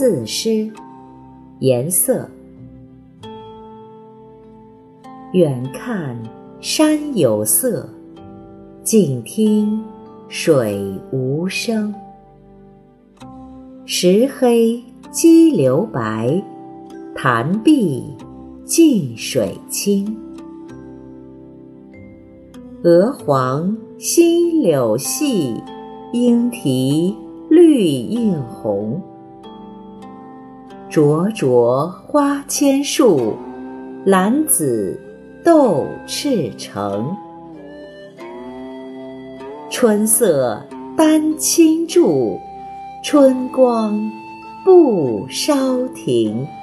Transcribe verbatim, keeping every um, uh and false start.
字诗，颜色。远看山有色，近听水无声。石黑激流白，潭碧镜水清。鹅黄新柳细，莺啼绿映红。灼灼花千树，兰子斗赤橙。春色丹青柱，春光不烧庭。